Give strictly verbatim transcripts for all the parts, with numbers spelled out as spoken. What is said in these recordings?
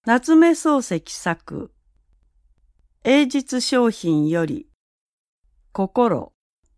夏目漱石作英実商品より心。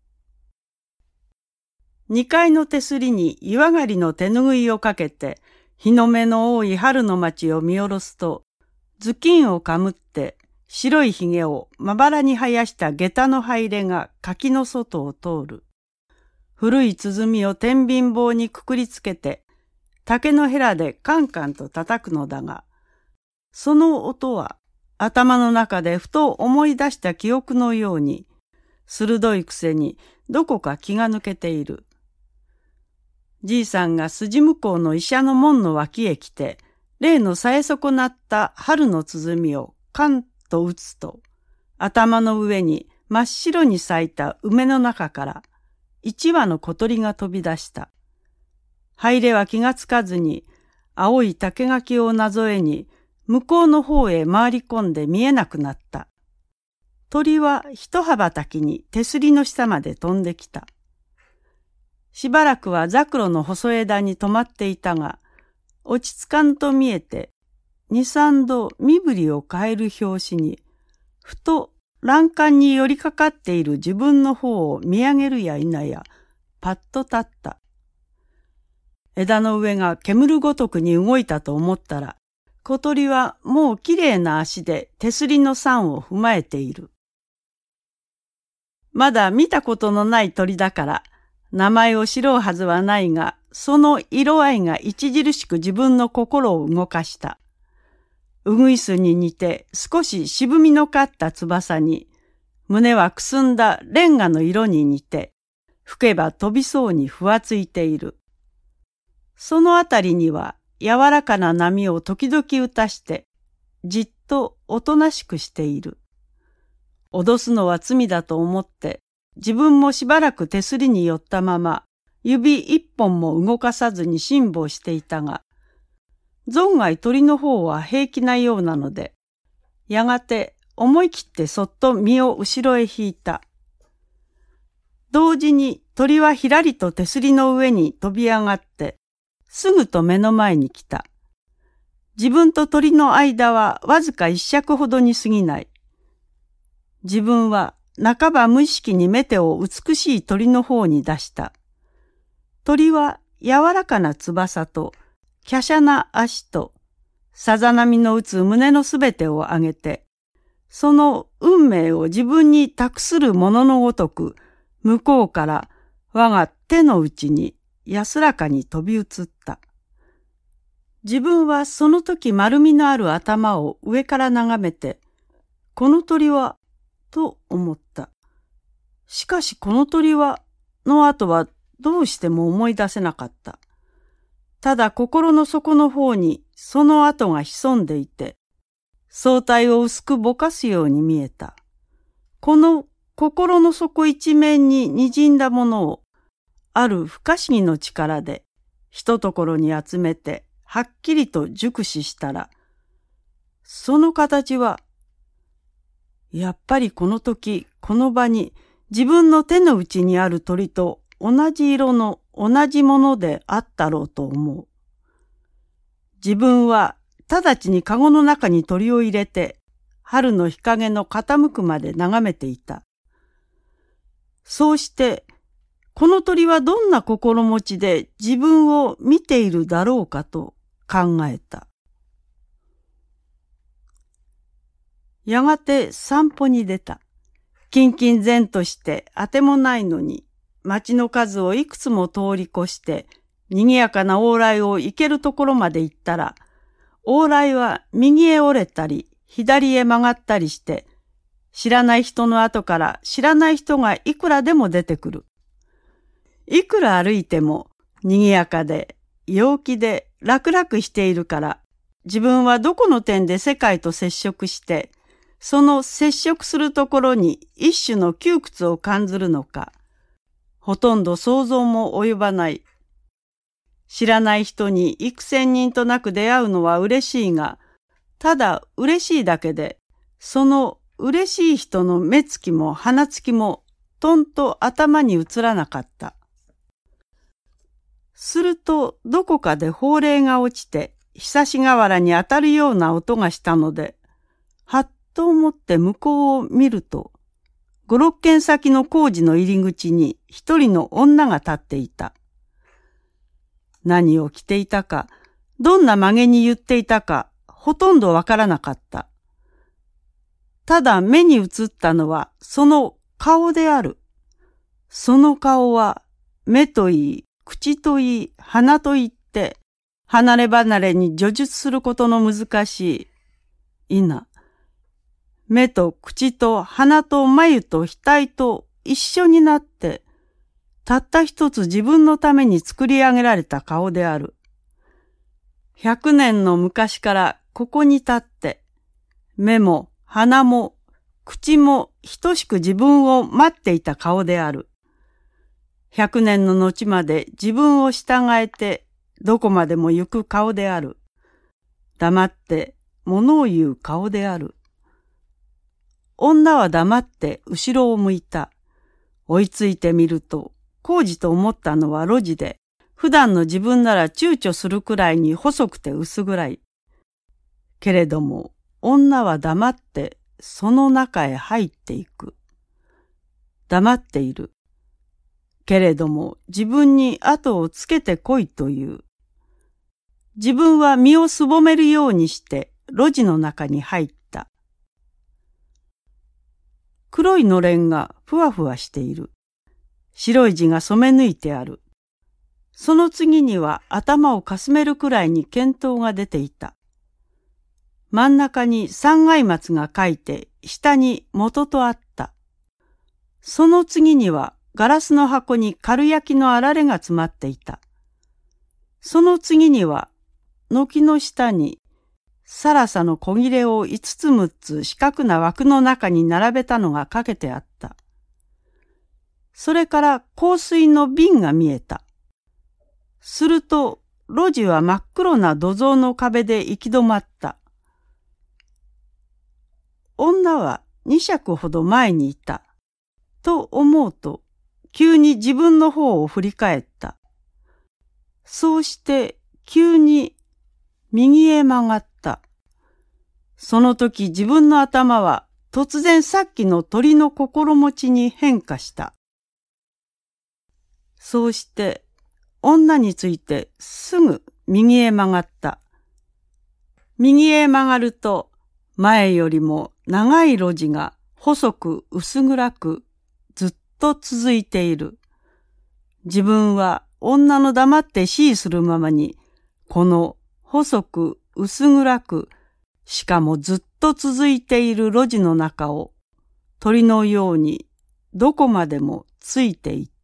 二階の手すりに岩刈りの手ぬぐいをかけて日の目の多い春の街を見下ろすと、頭巾をかむって白いひげをまばらに生やした下駄のハイレが柿の外を通る。古い鼓を天秤棒にくくりつけて竹のヘラでカンカンと叩くのだが、その音は頭の中でふと思い出した記憶のように、鋭いくせにどこか気が抜けている。じいさんが筋向こうの医者の門の脇へ来て、例のさえ損なった春の鼓をカンと打つと、頭の上に真っ白に咲いた梅の中から一羽の小鳥が飛び出した。ハイレは気がつかずに、青い竹垣をなぞえに、向こうの方へ回り込んで見えなくなった。鳥は一羽ばたきに手すりの下まで飛んできた。しばらくはザクロの細枝に止まっていたが、落ち着かんと見えて、二三度身振りを変える拍子に、ふと欄干に寄りかかっている自分の方を見上げるや否や、パッと立った。枝の上が煙るごとくに動いたと思ったら、小鳥はもうきれいな足で手すりの桟を踏まえている。まだ見たことのない鳥だから、名前を知ろうはずはないが、その色合いが著しく自分の心を動かした。ウグイスに似て少し渋みのかった翼に、胸はくすんだレンガの色に似て、吹けば飛びそうにふわついている。そのあたりには、柔らかな波を時々打たして、じっとおとなしくしている。脅すのは罪だと思って、自分もしばらく手すりに寄ったまま、指一本も動かさずに辛抱していたが、存外鳥の方は平気なようなので、やがて思い切ってそっと身を後ろへ引いた。同時に鳥はひらりと手すりの上に飛び上がって、すぐと目の前に来た。自分と鳥の間はわずか一尺ほどに過ぎない。自分は半ば無意識に目手を美しい鳥の方に出した。鳥は柔らかな翼と華奢な足とさざ波の打つ胸のすべてを上げて、その運命を自分に託するもののごとく、向こうから我が手の内に安らかに飛び移った。自分はその時丸みのある頭を上から眺めて、この鳥は、と思った。しかしこの鳥は、の後はどうしても思い出せなかった。ただ心の底の方にその跡が潜んでいて、相対を薄くぼかすように見えた。この心の底一面に滲んだものを、ある不可思議の力で、ひとところに集めて、はっきりと熟視したら、その形は、やっぱりこの時、この場に、自分の手の内にある鳥と同じ色の同じものであったろうと思う。自分は直ちにカゴの中に鳥を入れて、春の日陰の傾くまで眺めていた。そうして、この鳥はどんな心持ちで自分を見ているだろうかと考えた。やがて散歩に出た。キンキン然としてあてもないのに、町の数をいくつも通り越して、賑やかな往来を行けるところまで行ったら、往来は右へ折れたり、左へ曲がったりして、知らない人の後から知らない人がいくらでも出てくる。いくら歩いても賑やかで陽気で楽々しているから、自分はどこの点で世界と接触して、その接触するところに一種の窮屈を感ずるのか、ほとんど想像も及ばない。知らない人に幾千人となく出会うのは嬉しいが、ただ嬉しいだけで、その嬉しい人の目つきも鼻つきもとんと頭に移らなかった。するとどこかで法令が落ちて久し河原に当たるような音がしたので、はっと思って向こうを見ると、五六軒先の工事の入り口に一人の女が立っていた。何を着ていたか、どんな曲げに言っていたか、ほとんどわからなかった。ただ目に映ったのはその顔である。その顔は目といい、口といい、鼻といって、離れ離れに叙述することの難しい。いな。目と口と鼻と眉と額と一緒になって、たった一つ自分のために作り上げられた顔である。百年の昔からここに立って、目も鼻も口も等しく自分を待っていた顔である。百年の後まで自分を従えてどこまでも行く顔である。黙って物を言う顔である。女は黙って後ろを向いた。追いついてみると、工事と思ったのは路地で、普段の自分なら躊躇するくらいに細くて薄暗い。けれども、女は黙ってその中へ入っていく。黙っている。けれども自分に後をつけてこいという。自分は身をすぼめるようにして路地の中に入った。黒いのれんがふわふわしている。白い字が染め抜いてある。その次には頭をかすめるくらいに見当が出ていた。真ん中に三階松が書いて下に元とあった。その次にはガラスの箱に軽焼きのあられが詰まっていた。その次には軒の下にさらさの小切れを五つ六つ四角な枠の中に並べたのがかけてあった。それから香水の瓶が見えた。すると路地は真っ黒な土蔵の壁で行き止まった。女は二尺ほど前にいた。と思うと、急に自分の方を振り返った。そうして急に右へ曲がった。その時自分の頭は突然さっきの鳥の心持ちに変化した。そうして女についてすぐ右へ曲がった。右へ曲がると前よりも長い路地が細く薄暗くずっと続いている。自分は女の黙って指示するままにこの細く薄暗くしかもずっと続いている路地の中を鳥のようにどこまでもついていった。